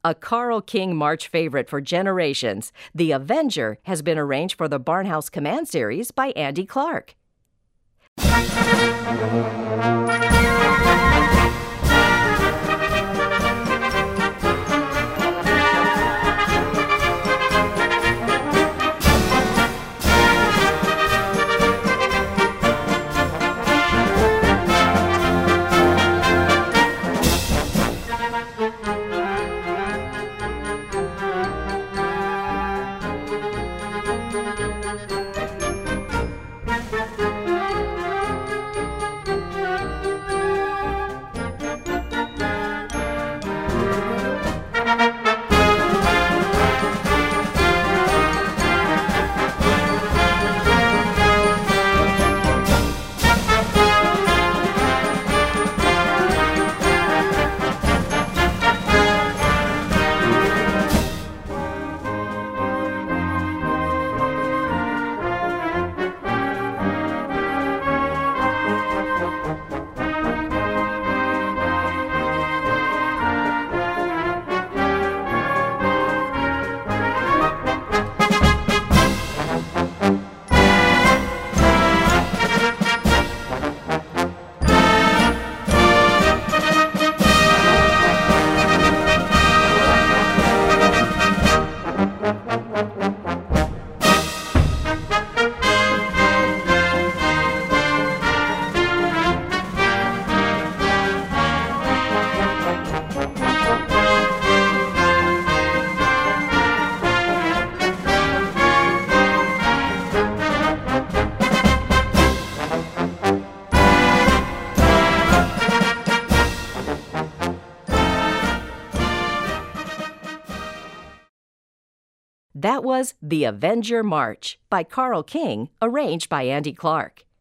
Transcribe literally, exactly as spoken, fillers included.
A Carl King March favorite for generations, The Avenger has been arranged for the Barnhouse Command series by Andy Clark. That was The Avenger March by Carl King, arranged by Andy Clark.